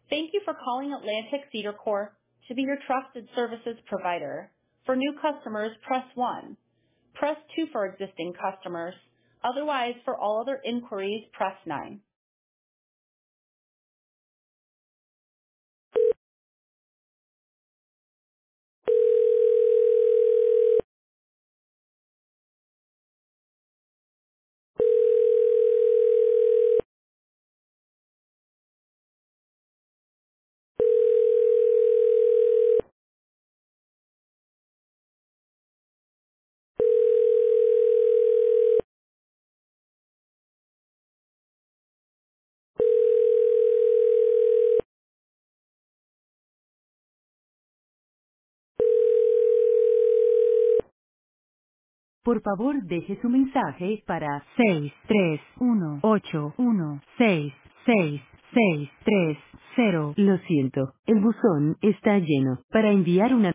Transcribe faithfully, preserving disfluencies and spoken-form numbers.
Thank you for calling Atlantic Cedar Corp to be your trusted services provider. For new customers, press one. Press two for existing customers. Otherwise, for all other inquiries, press nine. Por favor, deje su mensaje para seis tres uno ocho uno seis seis seis tres cero. Lo siento, el buzón está lleno. Para enviar una